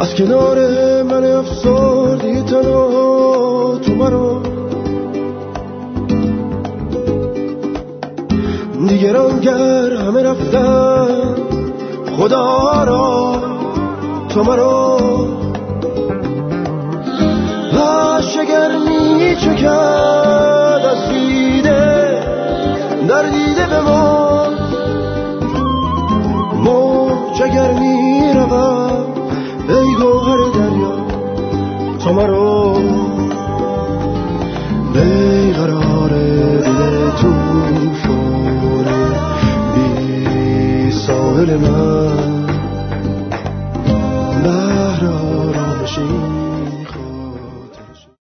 از کنار من افسردی تنها تو مرا، دیگران گر همه رفتن خدا را تو مرا. اگر می چکد از دیده در دیده به ما، موج اگر می رود ای گوهر دریا تو مرا. بیقرار دل توفان بی ساحل من